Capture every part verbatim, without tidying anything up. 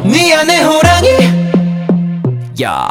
네 안에 호랑이 야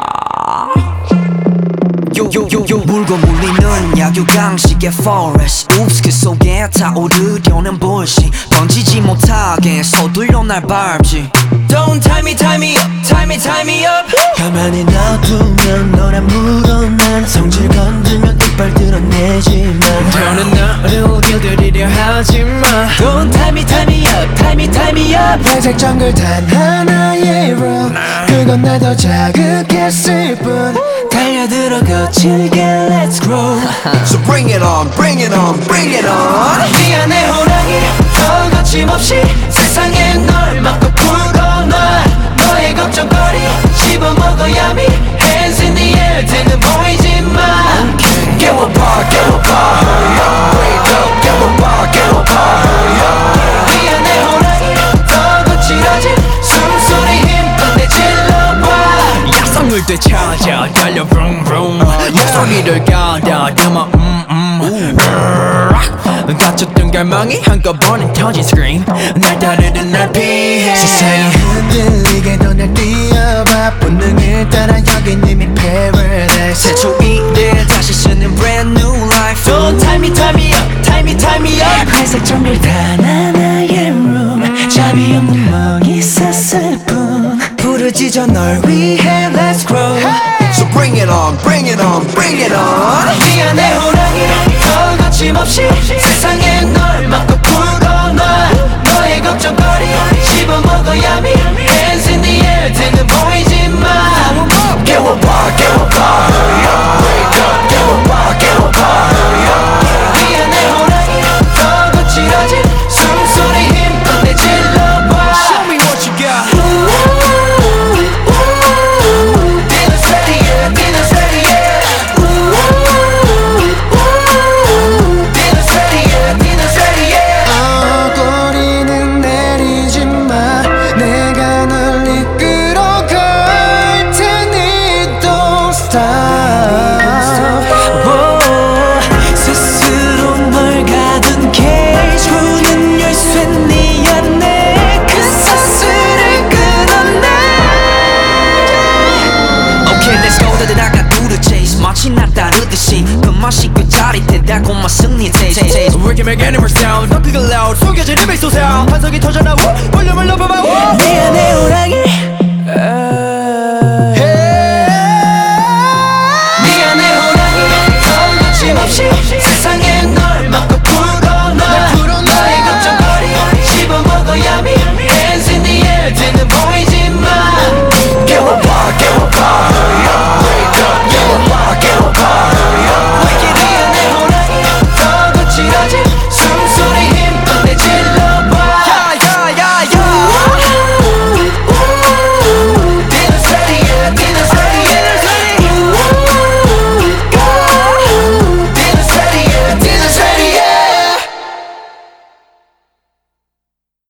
요요요요 물고 물리는 약육강식의 forest Oops 그 속에 타오르려는 bullshit 번지지 못하게 서둘러 날 밟지 Don't tie me tie me up tie me tie me up 가만히 놔두면 너란 물어난 성질 건들면 이빨 드러내지만 더는 너를 길들이려 하지마 Don't tie me tie me up tie me tie me up 회색 정글 단 하나의 rule 그건 날 더 자극했을 뿐 달려들어 거칠게 let's grow So bring it on, bring it on, bring it on. 네 안에 호랑이 더 거침없이 세상에 널 막고 풀어놔 너의 걱정거리 씹어먹어야미 Hands in the air 등은 보이지마 깨워봐, 깨워봐, hurry up. Wake up, 깨워봐, 깨워봐, hurry up. 네 안에 호랑이 더 거칠어진 숨소리 힘껏 내질러봐 야성을 되찾아 달려 vroom vroom 목소리를 가다듬어 음음 갇혔던 갈망이 한꺼번에 터진 scream 날 따르는 날 피해 세상이 흔들리게 더 날 뛰어봐 본능을 따라 여긴 이미 paradise 새 초일을 다시 쓰는 brand new life Don't tie me tie me up tie me tie me up 회색 정글 단 하나의 room 잡이 없는 멍이 쌌을 뿐 부르짖어 널 위해 let's grow So bring it on, bring it on, bring it on. 네 안에 호랑이 더 거침없이 세상에 널 막고 풀어놔 너의 걱정거리 씹어먹어야미 Hands in the air 등은 보이지마 깨워봐, 깨워봐, hurry up. Wake up, 깨워봐, 깨워봐, hurry up. 네 안에 호랑이 더 거칠어진 숨소리 힘껏 내질러봐 Show me what you got Dinner's ready yeah dinner's ready yeah Dinner's ready yeah dinner's ready yeah 어, 꼬리는 내리지 마 내가 널 이끌어 갈 테니 don't stop 스스로 널 가둔 cage 문은 열쇠 네 안에 그 사슬을 끊어내 Okay let's go 다들 나가 do the chase 마치 나 따르듯이 그 맛이 그 짜릿해 달콤한 승리 taste taste We can make any more sound 더 크게 loud 숨겨진 힘이 솟아 환상이 터져나와